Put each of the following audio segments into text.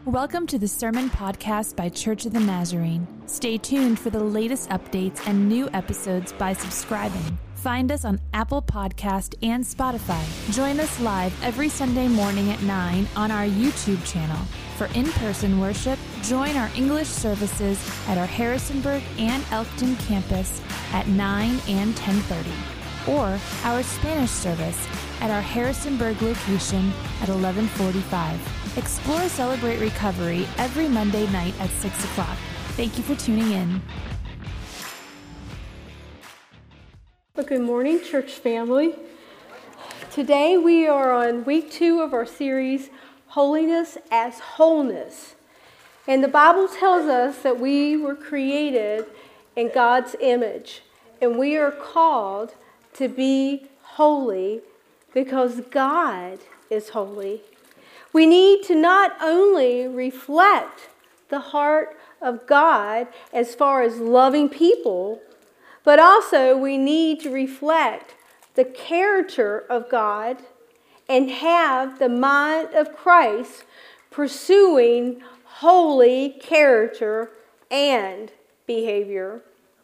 Welcome to the Sermon Podcast by Church of the Nazarene. Stay tuned for the latest updates and new episodes by subscribing. Find us on Apple Podcast and Spotify. Join us live every Sunday morning at 9 on our YouTube channel. For in-person worship, join our English services at our Harrisonburg and Elkton campus at 9 and 10:30, or our Spanish service at our Harrisonburg location at 11:45. Explore Celebrate Recovery every Monday night at 6 o'clock. Thank you for tuning in. Well, good morning, church family. Today we are on week 2 of our series, Holiness as Wholeness. And the Bible tells us that we were created in God's image, and we are called to be holy because God is holy. We need to not only reflect the heart of God as far as loving people, but also we need to reflect the character of God and have the mind of Christ pursuing holy character and behavior.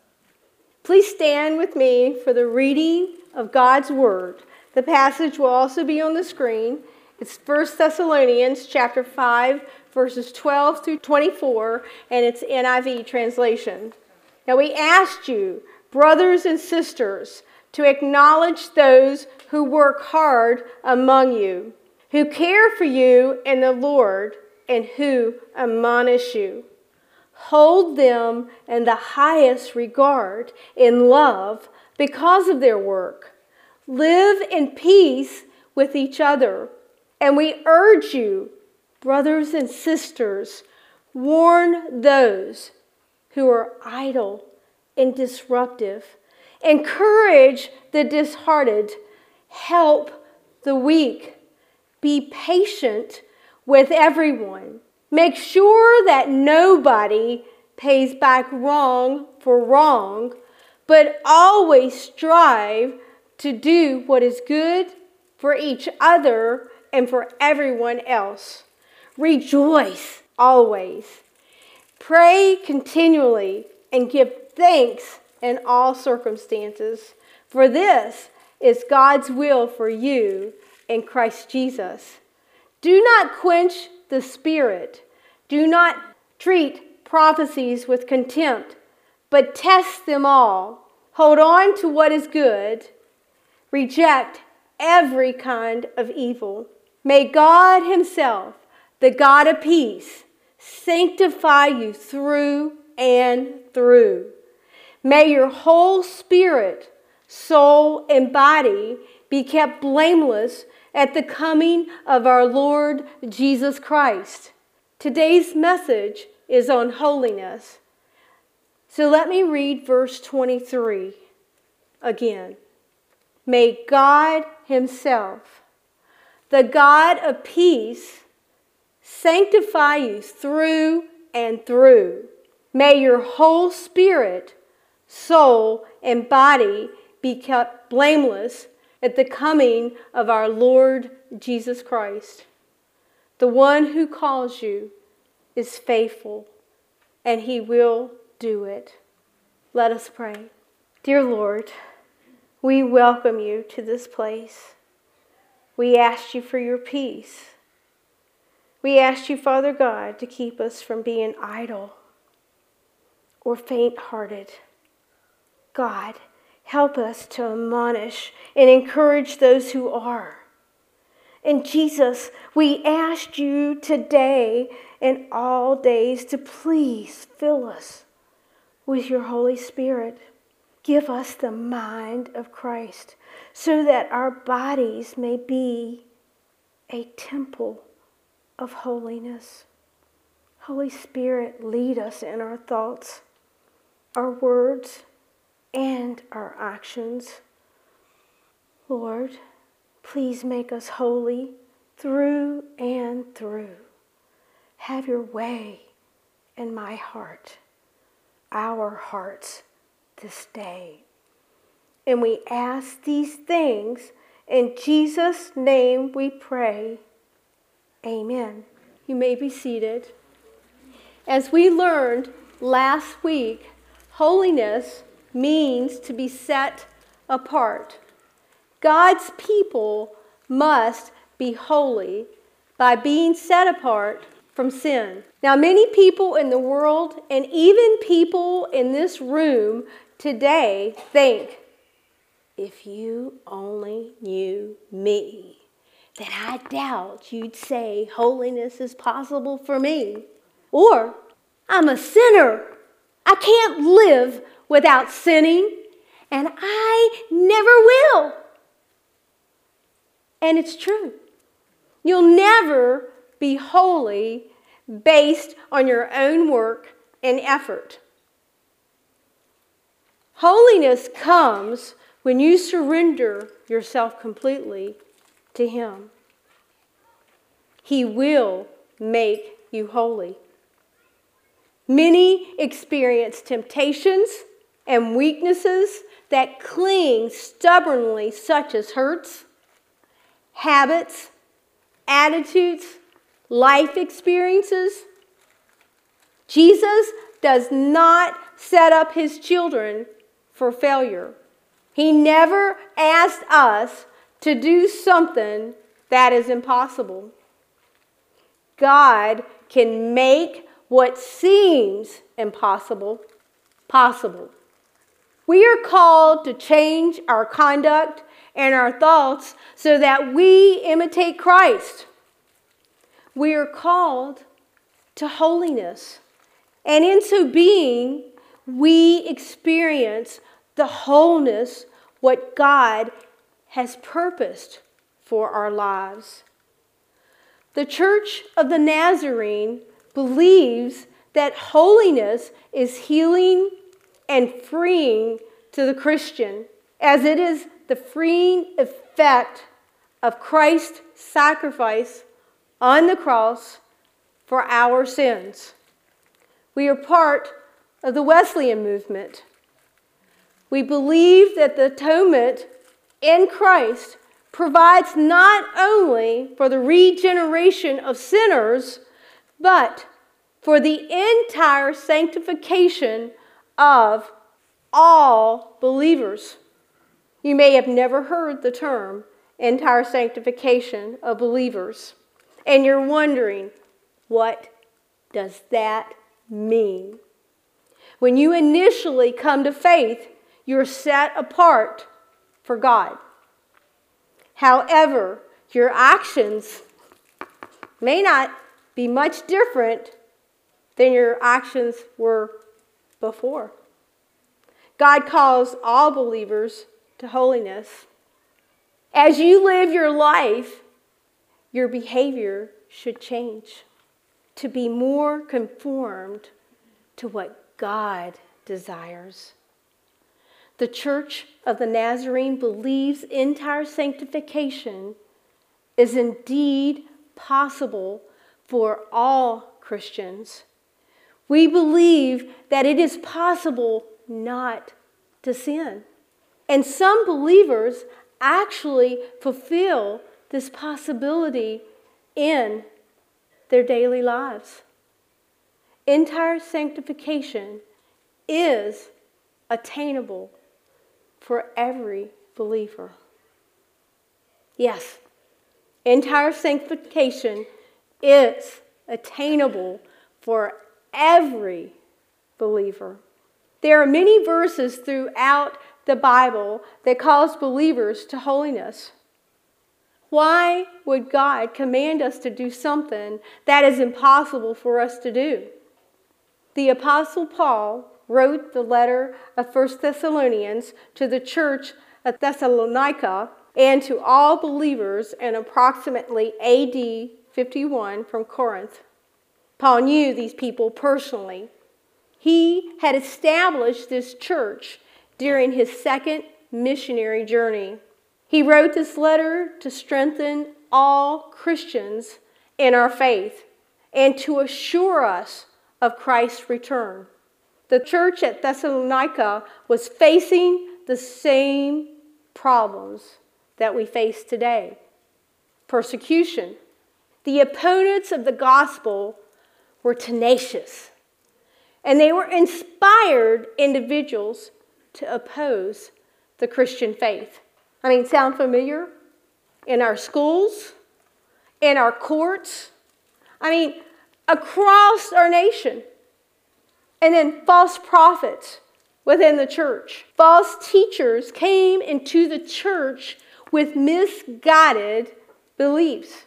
Please stand with me for the reading of God's Word. The passage will also be on the screen. It's 1 Thessalonians chapter 5, verses 12 through 24, and it's NIV translation. Now we asked you, brothers and sisters, to acknowledge those who work hard among you, who care for you in the Lord, and who admonish you. Hold them in the highest regard in love because of their work. Live in peace with each other. And we urge you, brothers and sisters, warn those who are idle and disruptive. Encourage the disheartened. Help the weak. Be patient with everyone. Make sure that nobody pays back wrong for wrong, but always strive to do what is good for each other and for everyone else. Rejoice always. Pray continually and give thanks in all circumstances, for this is God's will for you in Christ Jesus. Do not quench the Spirit. Do not treat prophecies with contempt, but test them all. Hold on to what is good. Reject every kind of evil. May God Himself, the God of peace, sanctify you through and through. May your whole spirit, soul, and body be kept blameless at the coming of our Lord Jesus Christ. Today's message is on holiness. So let me read verse 23 again. May God Himself, the God of peace, sanctify you through and through. May your whole spirit, soul, and body be kept blameless at the coming of our Lord Jesus Christ. The one who calls you is faithful, and He will do it. Let us pray. Dear Lord, we welcome you to this place. We ask you for your peace. We ask you, Father God, to keep us from being idle or faint-hearted. God, help us to admonish and encourage those who are. And Jesus, we ask you today and all days to please fill us with your Holy Spirit. Give us the mind of Christ so that our bodies may be a temple of holiness. Holy Spirit, lead us in our thoughts, our words, and our actions. Lord, please make us holy through and through. Have your way in my heart, our hearts this day. And we ask these things in Jesus' name we pray. Amen. You may be seated. As we learned last week, holiness means to be set apart. God's people must be holy by being set apart from sin. Now, many people in the world and even people in this room today think, if you only knew me, then I doubt you'd say holiness is possible for me. Or, I'm a sinner. I can't live without sinning, and I never will. And it's true. You'll never be holy based on your own work and effort. Holiness comes when you surrender yourself completely to Him. He will make you holy. Many experience temptations and weaknesses that cling stubbornly, such as hurts, habits, attitudes, life experiences. Jesus does not set up His children for failure. He never asked us to do something that is impossible. God can make what seems impossible possible. We are called to change our conduct and our thoughts so that we imitate Christ. We are called to holiness. And in so being, we experience the wholeness what God has purposed for our lives. The Church of the Nazarene believes that holiness is healing and freeing to the Christian, as it is the freeing effect of Christ's sacrifice on the cross for our sins. We are part of the Wesleyan movement. We believe that the atonement in Christ provides not only for the regeneration of sinners, but for the entire sanctification of all believers. You may have never heard the term entire sanctification of believers, and you're wondering, what does that mean? When you initially come to faith, you're set apart for God. However, your actions may not be much different than your actions were before. God calls all believers to holiness. As you live your life, your behavior should change to be more conformed to what God desires. The Church of the Nazarene believes entire sanctification is indeed possible for all Christians. We believe that it is possible not to sin. And some believers actually fulfill this possibility in their daily lives. Entire sanctification is attainable for every believer. Yes, entire sanctification is attainable for every believer. There are many verses throughout the Bible that calls believers to holiness. Why would God command us to do something that is impossible for us to do? The Apostle Paul wrote the letter of 1 Thessalonians to the church at Thessalonica and to all believers in approximately AD 51 from Corinth. Paul knew these people personally. He had established this church during his second missionary journey. He wrote this letter to strengthen all Christians in our faith and to assure us of Christ's return. The church at Thessalonica was facing the same problems that we face today. Persecution, The opponents of the gospel were tenacious, and they were inspired individuals to oppose the Christian faith. I mean, sound familiar? In our schools, in our courts, I mean, across our nation. And then false prophets within the church. False teachers came into the church with misguided beliefs.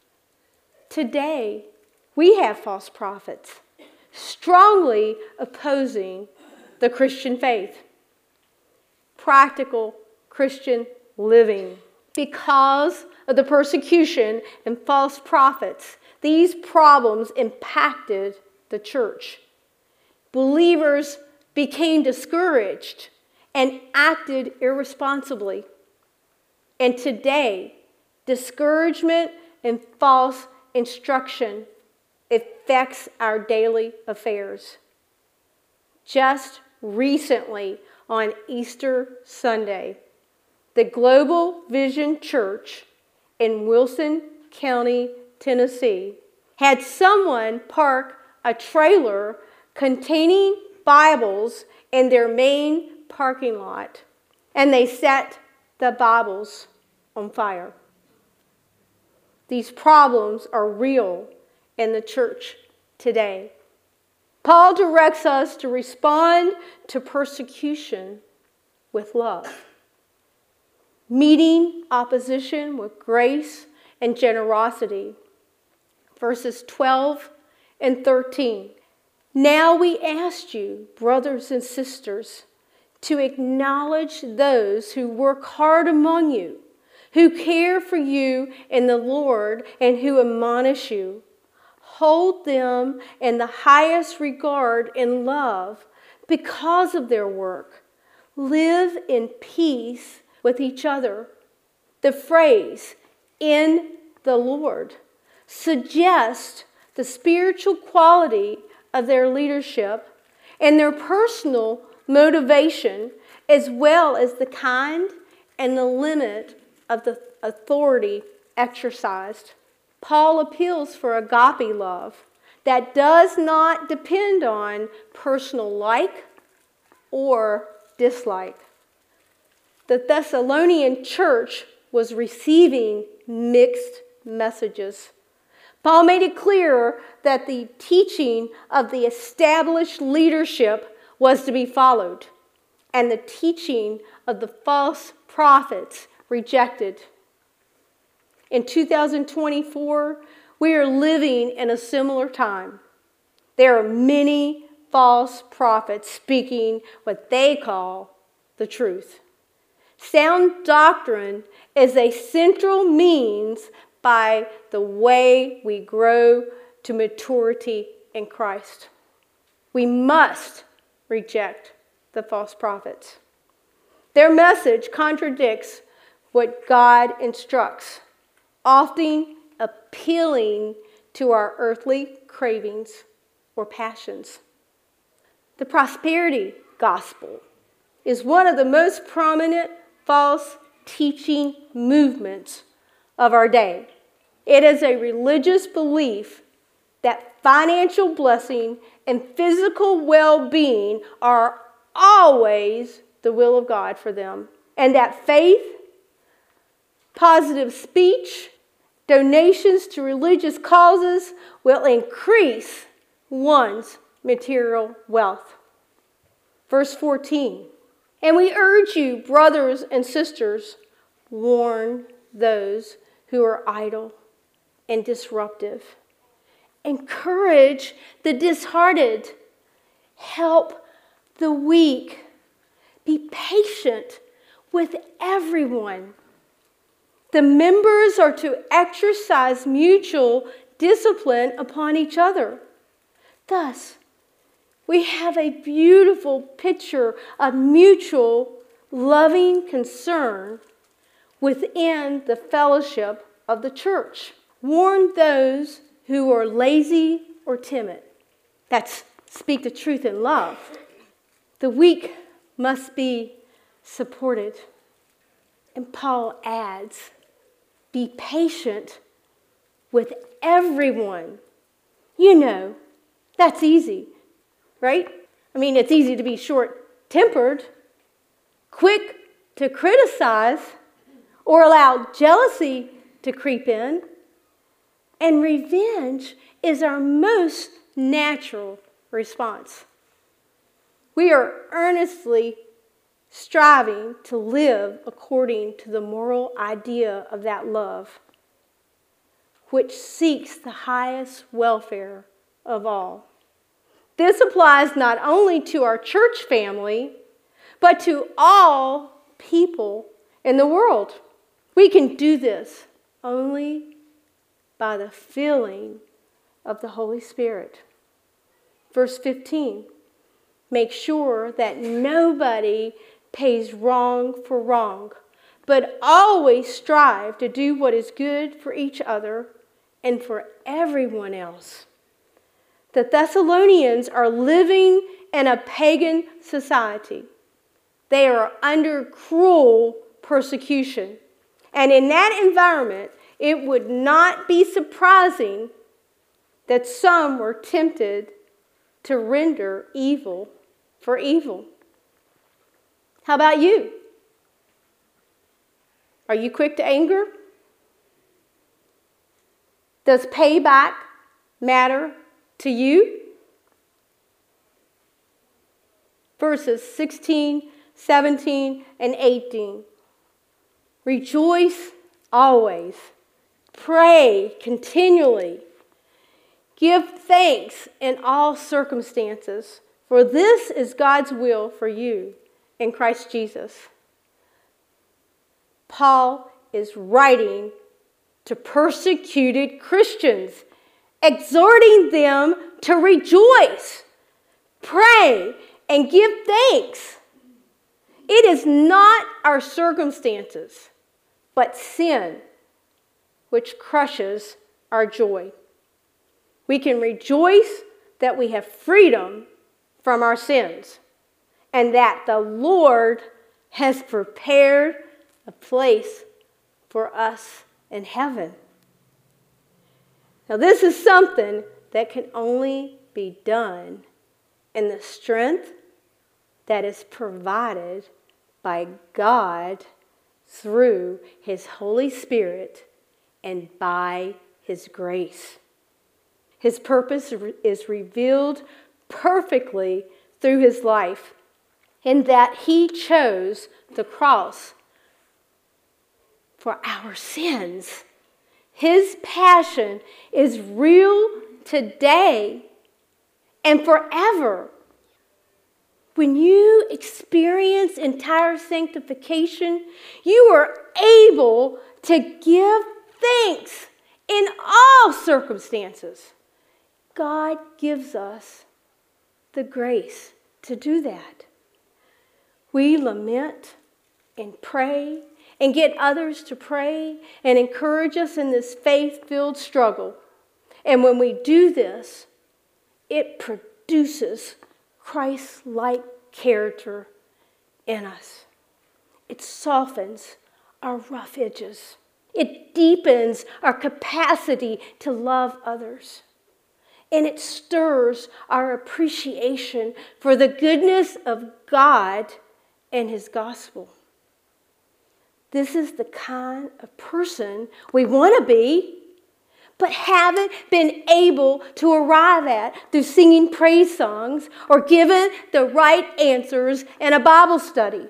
Today, we have false prophets strongly opposing the Christian faith. Practical Christian living. Because of the persecution and false prophets, these problems impacted the church. Believers became discouraged and acted irresponsibly. And today, discouragement and false instruction affects our daily affairs. Just recently, on Easter Sunday, the Global Vision Church in Wilson County, Tennessee, had someone park a trailer containing Bibles in their main parking lot, and they set the Bibles on fire. These problems are real in the church today. Paul directs us to respond to persecution with love, meeting opposition with grace and generosity. Verses 12 and 13. Now we ask you, brothers and sisters, to acknowledge those who work hard among you, who care for you in the Lord, and who admonish you. Hold them in the highest regard and love because of their work. Live in peace with each other. The phrase, in the Lord, suggests the spiritual quality of their leadership and their personal motivation, as well as the kind and the limit of the authority exercised. Paul appeals for agape love that does not depend on personal like or dislike. The Thessalonian church was receiving mixed messages. Paul made it clear that the teaching of the established leadership was to be followed, and the teaching of the false prophets rejected. In 2024, we are living in a similar time. There are many false prophets speaking what they call the truth. Sound doctrine is a central means by the way we grow to maturity in Christ. We must reject the false prophets. Their message contradicts what God instructs, often appealing to our earthly cravings or passions. The prosperity gospel is one of the most prominent false teaching movements of our day. It is a religious belief that financial blessing and physical well-being are always the will of God for them, and that faith, positive speech, donations to religious causes will increase one's material wealth. Verse 14, and we urge you, brothers and sisters, warn those who are idle and disruptive. Encourage the disheartened. Help the weak. Be patient with everyone. The members are to exercise mutual discipline upon each other. Thus, we have a beautiful picture of mutual loving concern within the fellowship of the church. Warn those who are lazy or timid. That's speak the truth in love. The weak must be supported. And Paul adds, be patient with everyone. You know, that's easy, right? I mean, it's easy to be short-tempered, quick to criticize, or allow jealousy to creep in. And revenge is our most natural response. We are earnestly striving to live according to the moral idea of that love, which seeks the highest welfare of all. This applies not only to our church family, but to all people in the world. We can do this only by the filling of the Holy Spirit. Verse 15, make sure that nobody pays wrong for wrong, but always strive to do what is good for each other and for everyone else. The Thessalonians are living in a pagan society. They are under cruel persecution. And in that environment, it would not be surprising that some were tempted to render evil for evil. How about you? Are you quick to anger? Does payback matter to you? Verses 16, 17, and 18. Rejoice always. Pray continually. Give thanks in all circumstances, for this is God's will for you in Christ Jesus. Paul is writing to persecuted Christians, exhorting them to rejoice, pray, and give thanks. It is not our circumstances, but sin which crushes our joy. We can rejoice that we have freedom from our sins and that the Lord has prepared a place for us in heaven. Now, this is something that can only be done in the strength that is provided by God through His Holy Spirit and by His grace. His purpose is revealed perfectly through His life, in that He chose the cross for our sins. His passion is real today and forever. When you experience entire sanctification, you are able to give thanks in all circumstances. God gives us the grace to do that. We lament and pray and get others to pray and encourage us in this faith-filled struggle. And when we do this, it produces Christ-like character in us. It softens our rough edges. It deepens our capacity to love others. And it stirs our appreciation for the goodness of God and His gospel. This is the kind of person we want to be, but haven't been able to arrive at through singing praise songs or given the right answers in a Bible study.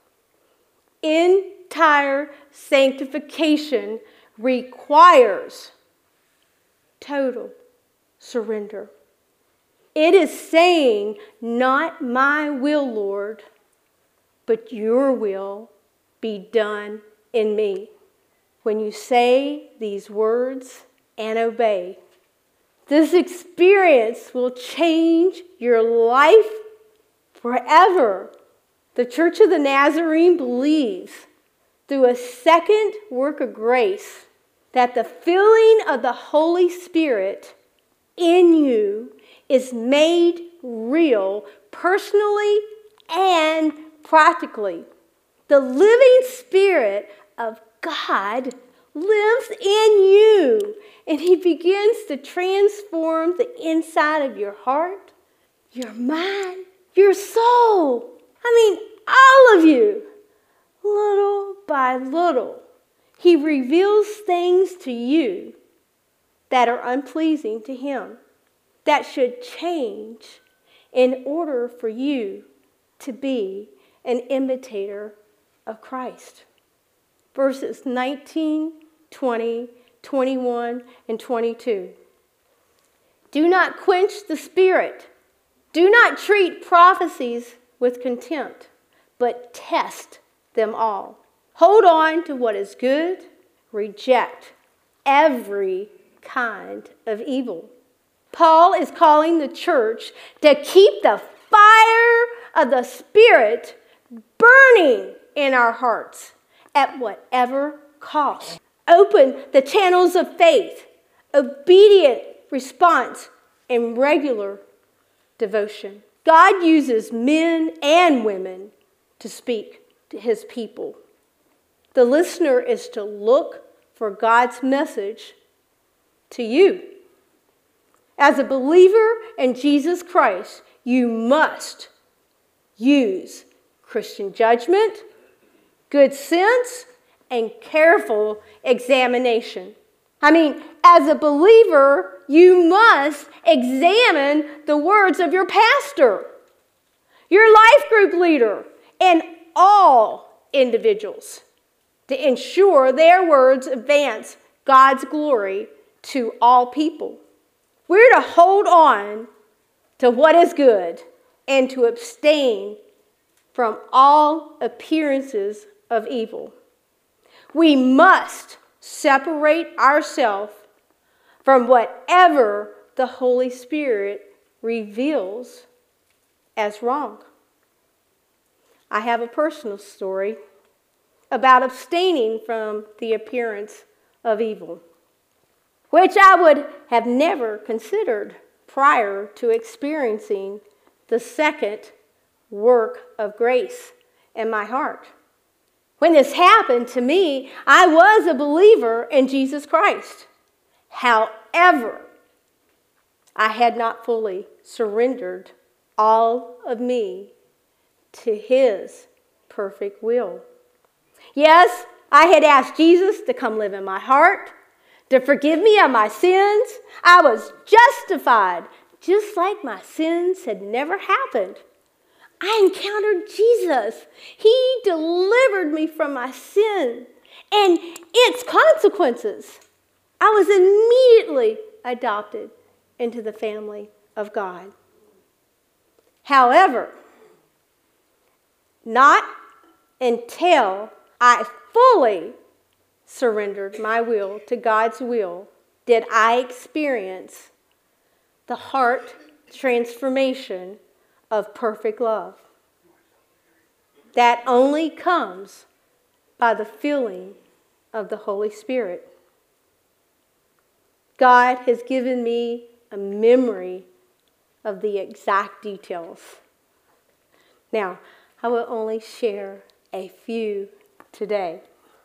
Entire sanctification requires total surrender. It is saying, not my will, Lord, but your will be done in me. When you say these words and obey, this experience will change your life forever. The Church of the Nazarene believes through a second work of grace that the filling of the Holy Spirit in you is made real personally and practically. The living Spirit of God lives in you And he begins to transform the inside of your heart, your mind, your soul. All of you. Little by little, he reveals things to you that are unpleasing to him, that should change in order for you to be an imitator of Christ. Verses 19, 20, 21, and 22. Do not quench the spirit. Do not treat prophecies with contempt, but test them all. Hold on to what is good. Reject every kind of evil. Paul is calling the church to keep the fire of the Spirit burning in our hearts at whatever cost. Open the channels of faith, obedient response, and regular devotion. God uses men and women to speak to his people. The listener is to look for God's message to you. As a believer in Jesus Christ, you must use Christian judgment, good sense, and careful examination. As a believer, you must examine the words of your pastor, your life group leader, and all individuals to ensure their words advance God's glory to all people. We're to hold on to what is good and to abstain from all appearances of evil. We must separate ourselves from whatever the Holy Spirit reveals as wrong. I have a personal story about abstaining from the appearance of evil, which I would have never considered prior to experiencing the second work of grace in my heart. When this happened to me, I was a believer in Jesus Christ. However, I had not fully surrendered all of me to his perfect will. Yes, I had asked Jesus to come live in my heart, to forgive me of my sins. I was justified, just like my sins had never happened. I encountered Jesus. He delivered me from my sin and its consequences. I was immediately adopted into the family of God. However, not until I fully surrendered my will to God's will did I experience the heart transformation of perfect love. That only comes by the filling of the Holy Spirit. God has given me a memory of the exact details. Now, I will only share a few today.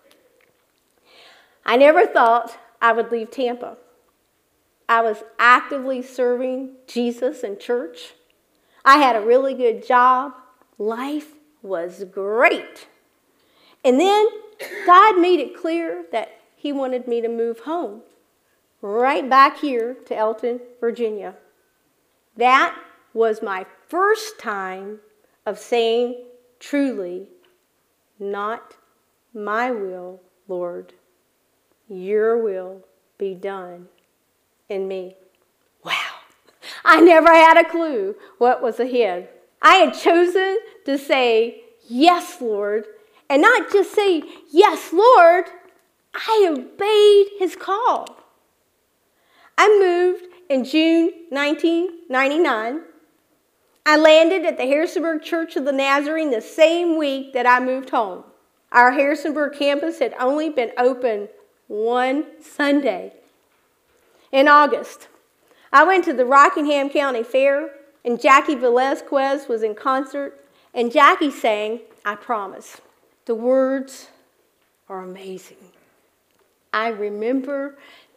I never thought I would leave Tampa. I was actively serving Jesus in church. I had a really good job. Life was great. And then God made it clear that he wanted me to move home, right back here to Elton, Virginia. That was my first time of saying truly, not my will, Lord, your will be done in me. Wow. I never had a clue what was ahead. I had chosen to say, yes, Lord, and not just say, yes, Lord. I obeyed his call. I moved in June 1999. I landed at the Harrisonburg Church of the Nazarene the same week that I moved home. Our Harrisonburg campus had only been open one Sunday. In August, I went to the Rockingham County Fair, and Jackie Velazquez was in concert, and Jackie sang, I Promise. The words are amazing. I remember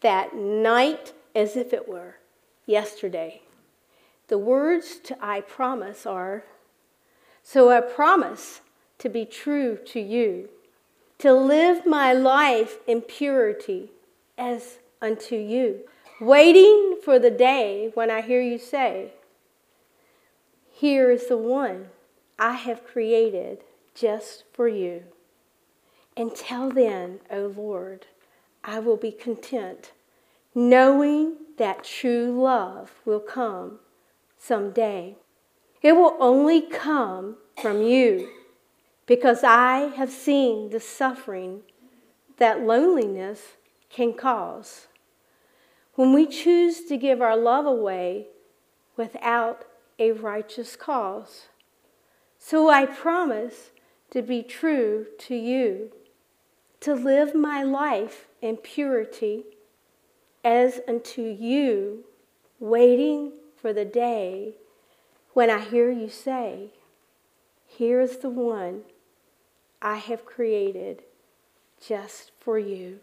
that night as if it were yesterday. The words to I promise are, so I promise to be true to you, to live my life in purity as unto you, waiting for the day when I hear you say, here is the one I have created just for you. Until then, O Lord, I will be content, knowing that true love will come someday. It will only come from you, because I have seen the suffering that loneliness can cause when we choose to give our love away without a righteous cause. So I promise to be true to you, to live my life in purity as unto you, waiting for the day when I hear you say, here is the one I have created just for you.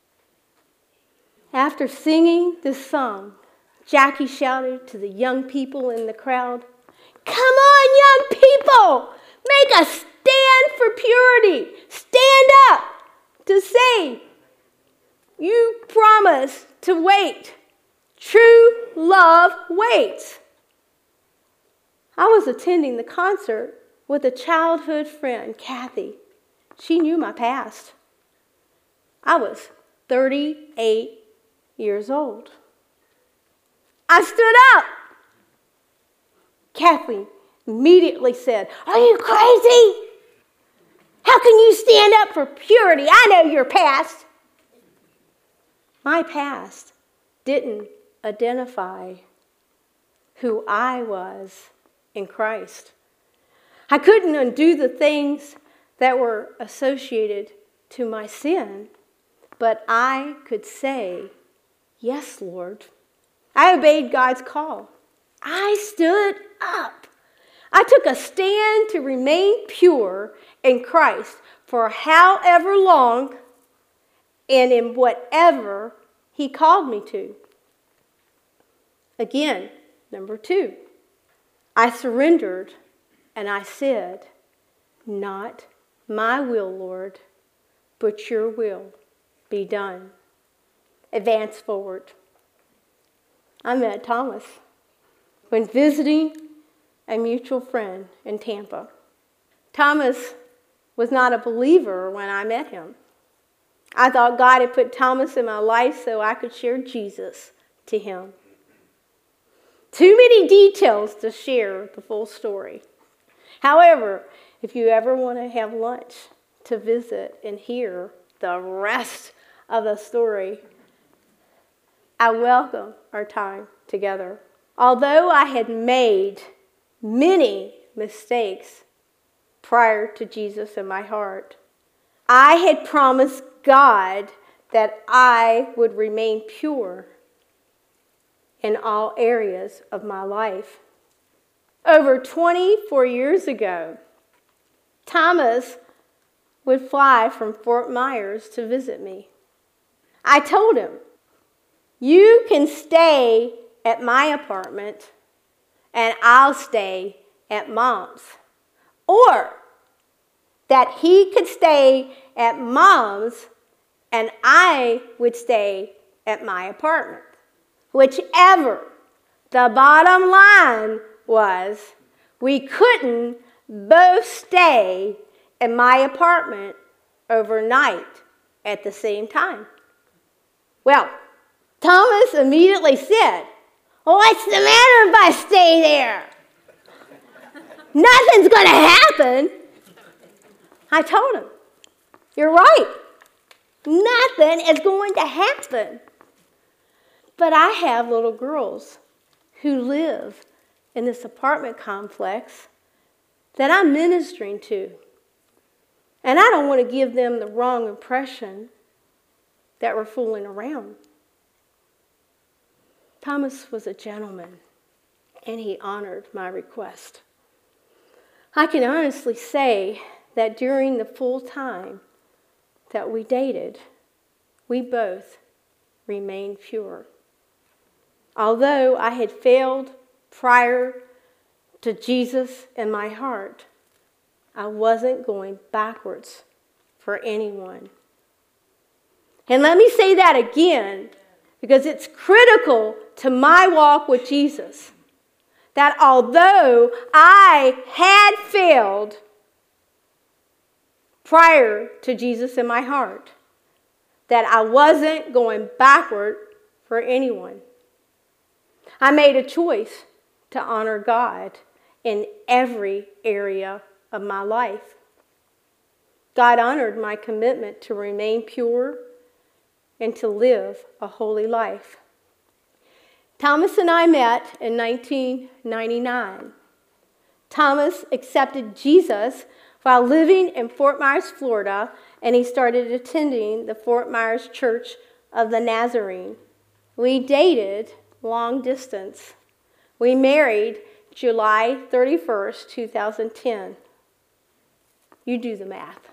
After singing this song, Jackie shouted to the young people in the crowd, come on, young people, make a stand for purity. Stand up to say, you promise to wait. True love waits. I was attending the concert with a childhood friend, Kathy. She knew my past. I was 38 years old. I stood up. Kathy immediately said, are you crazy? How can you stand up for purity? I know your past. My past didn't identify who I was in Christ. I couldn't undo the things that were associated to my sin, but I could say, yes, Lord. I obeyed God's call. I stood up. I took a stand to remain pure in Christ for however long and in whatever He called me to. Again, number 2, I surrendered and I said, not my will, Lord, but your will be done. Advance forward. I met Thomas when visiting a mutual friend in Tampa. Thomas was not a believer when I met him. I thought God had put Thomas in my life so I could share Jesus to him. Too many details to share the full story. However, if you ever want to have lunch to visit and hear the rest of the story, I welcome our time together. Although I had made many mistakes prior to Jesus in my heart, I had promised God that I would remain pure in all areas of my life. Over 24 years ago, Thomas would fly from Fort Myers to visit me. I told him, you can stay at my apartment and I'll stay at Mom's. Or that he could stay at Mom's and I would stay at my apartment. Whichever. The bottom line was we couldn't both stay in my apartment overnight at the same time. Well, Thomas immediately said, well, what's the matter if I stay there? Nothing's going to happen. I told him, you're right. Nothing is going to happen. But I have little girls who live in this apartment complex that I'm ministering to. And I don't want to give them the wrong impression that we're fooling around. Thomas was a gentleman, and he honored my request. I can honestly say that during the full time that we dated, we both remain pure. Although I had failed prior to Jesus in my heart, I wasn't going backwards for anyone. And let me say that again, because it's critical to my walk with Jesus. That although I had failed prior to Jesus in my heart, that I wasn't going backward for anyone. I made a choice to honor God in every area of my life. God honored my commitment to remain pure and to live a holy life. Thomas and I met in 1999. Thomas accepted Jesus while living in Fort Myers, Florida, and he started attending the Fort Myers Church of the Nazarene. We dated long distance. We married July 31st, 2010. You do the math.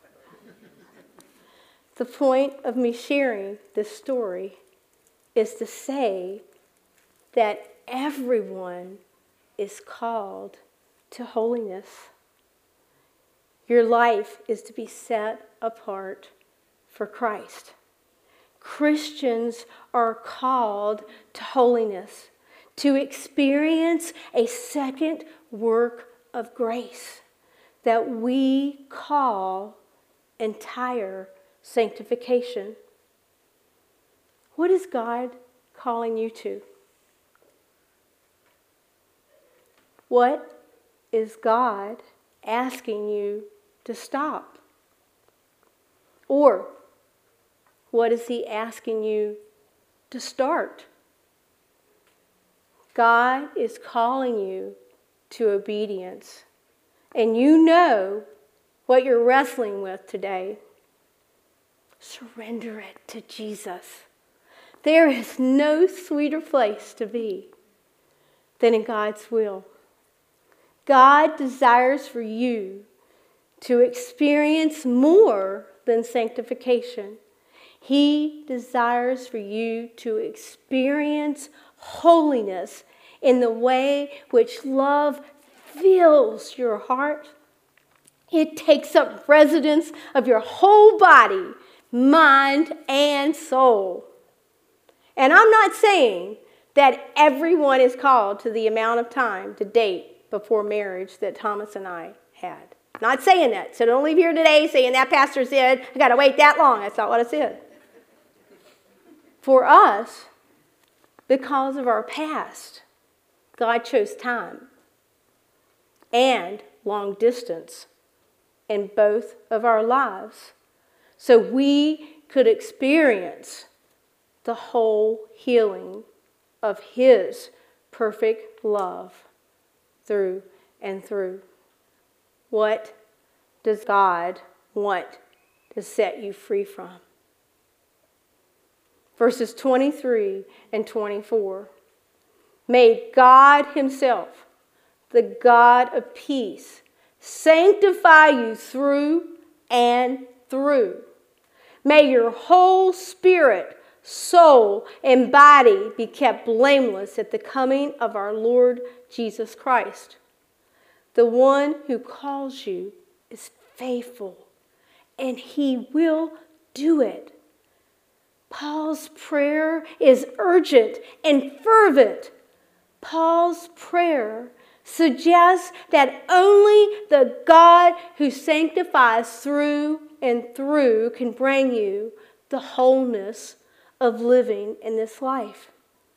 The point of me sharing this story is to say that everyone is called to holiness. Your life is to be set apart for Christ. Christians are called to holiness, to experience a second work of grace that we call entire sanctification. What is God calling you to? What is God asking you to stop? Or what is He asking you to start? God is calling you to obedience. And you know what you're wrestling with today. Surrender it to Jesus. There is no sweeter place to be than in God's will. God desires for you to experience more than sanctification. He desires for you to experience holiness in the way which love fills your heart. It takes up residence of your whole body, mind, and soul. And I'm not saying that everyone is called to the amount of time to date before marriage that Thomas and I had. Not saying that. So don't leave here today saying that pastor said, I got to wait that long. That's not what I said. For us, because of our past, God chose time and long distance in both of our lives so we could experience the whole healing of His perfect love through and through. What does God want to set you free from? Verses 23 and 24. May God Himself, the God of peace, sanctify you through and through. May your whole spirit, soul, and body be kept blameless at the coming of our Lord Jesus Christ. The one who calls you is faithful, and He will do it. Paul's prayer is urgent and fervent. Paul's prayer suggests that only the God who sanctifies through and through can bring you the wholeness of living in this life.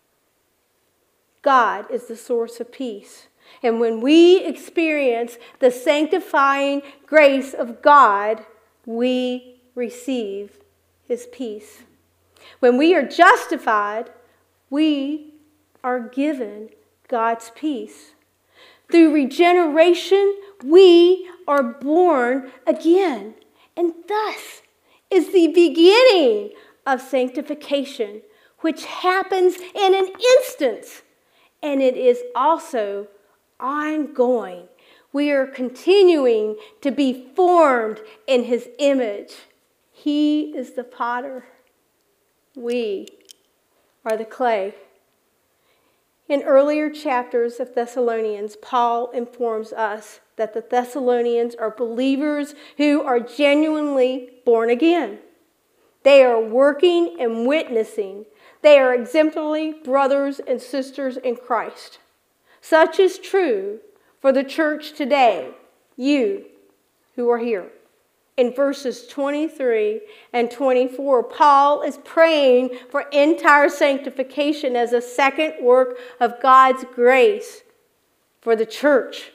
God is the source of peace. And when we experience the sanctifying grace of God, we receive His peace. When we are justified, we are given God's peace. Through regeneration, we are born again. And thus is the beginning of sanctification, which happens in an instant. And it is also ongoing. We are continuing to be formed in His image. He is the potter. We are the clay. In earlier chapters of Thessalonians, Paul informs us that the Thessalonians are believers who are genuinely born again. They are working and witnessing. They are exemplary brothers and sisters in Christ. Such is true for the church today, you who are here. In verses 23 and 24, Paul is praying for entire sanctification as a second work of God's grace for the church.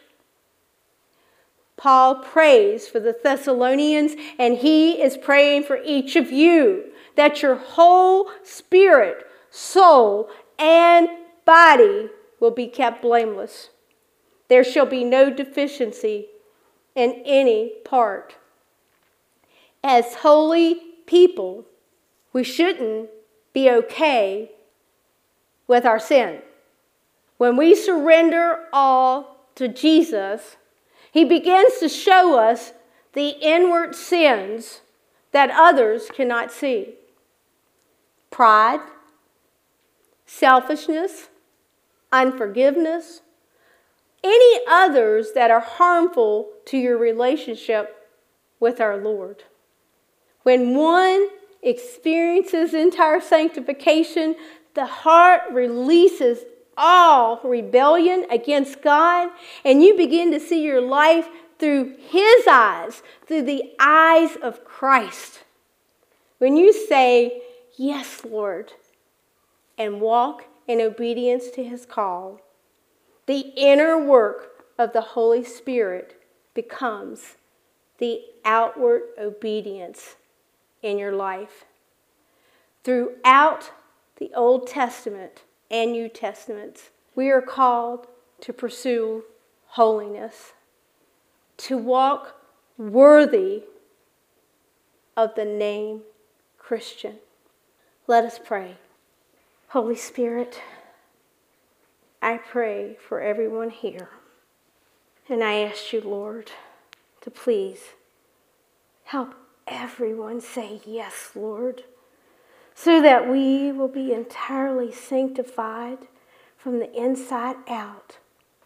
Paul prays for the Thessalonians, and he is praying for each of you, that your whole spirit, soul, and body will be kept blameless. There shall be no deficiency in any part. As holy people, we shouldn't be okay with our sin. When we surrender all to Jesus, He begins to show us the inward sins that others cannot see. Pride, selfishness, unforgiveness, any others that are harmful to your relationship with our Lord. When one experiences entire sanctification, the heart releases all rebellion against God, and you begin to see your life through His eyes, through the eyes of Christ. When you say, "Yes, Lord," and walk in obedience to His call, the inner work of the Holy Spirit becomes the outward obedience in your life. Throughout the Old Testament and New Testaments, we are called to pursue holiness, to walk worthy of the name Christian. Let us pray. Holy Spirit, I pray for everyone here, and I ask you, Lord, to please help everyone say yes, Lord, so that we will be entirely sanctified from the inside out.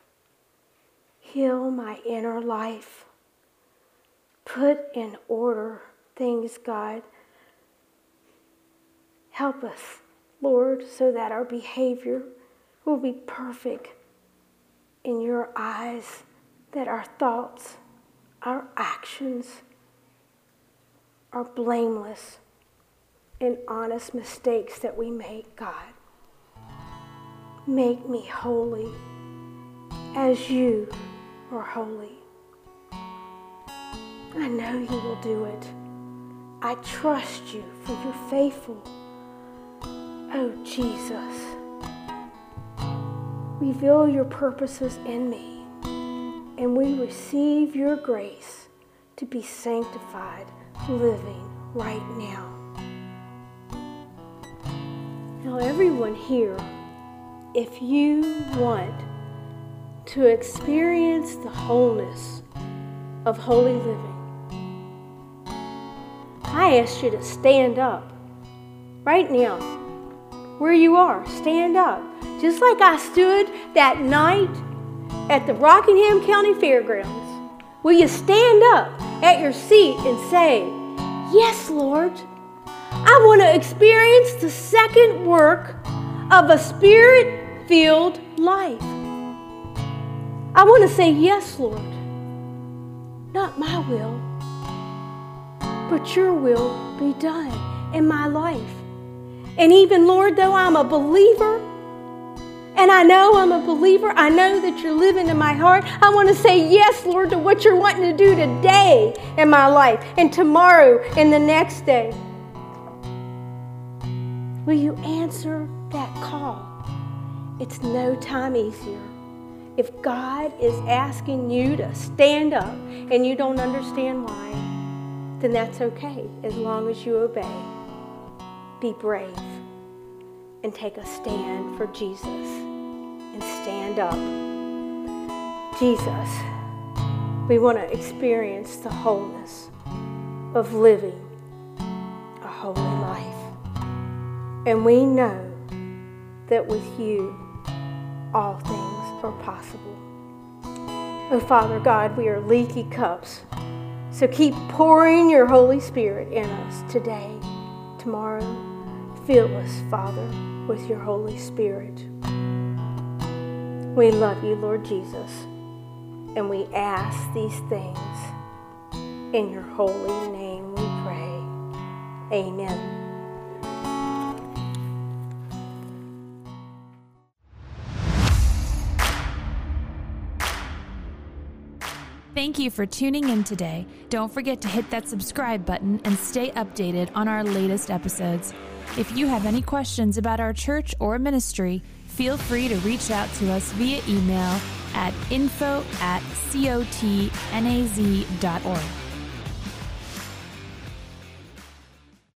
Heal my inner life. Put in order things, God. Help us, Lord, so that our behavior will be perfect in your eyes, that our thoughts, our actions are blameless and honest mistakes that we make, God. Make me holy as you are holy. I know you will do it. I trust you, for you're faithful. Oh, Jesus, reveal your purposes in me, and we receive your grace to be sanctified, living right now. Now, everyone here, if you want to experience the wholeness of holy living, I ask you to stand up right now. Where you are, stand up. Just like I stood that night at the Rockingham County Fairgrounds. Will you stand up at your seat and say, "Yes, Lord, I want to experience the second work of a Spirit-filled life. I want to say, yes, Lord, not my will, but your will be done in my life." And even, Lord, though I'm a believer, and I know I'm a believer, I know that you're living in my heart, I want to say yes, Lord, to what you're wanting to do today in my life and tomorrow and the next day. Will you answer that call? It's no time easier. If God is asking you to stand up and you don't understand why, then that's okay as long as you obey. Be brave and take a stand for Jesus and stand up. Jesus, we want to experience the wholeness of living a holy life. And we know that with you all things are possible. Oh, Father God, we are leaky cups. So keep pouring your Holy Spirit in us today, tomorrow. Fill us, Father, with your Holy Spirit. We love you, Lord Jesus, and we ask these things in your holy name we pray. Amen. Thank you for tuning in today. Don't forget to hit that subscribe button and stay updated on our latest episodes. If you have any questions about our church or ministry, feel free to reach out to us via email at info@cotnaz.org.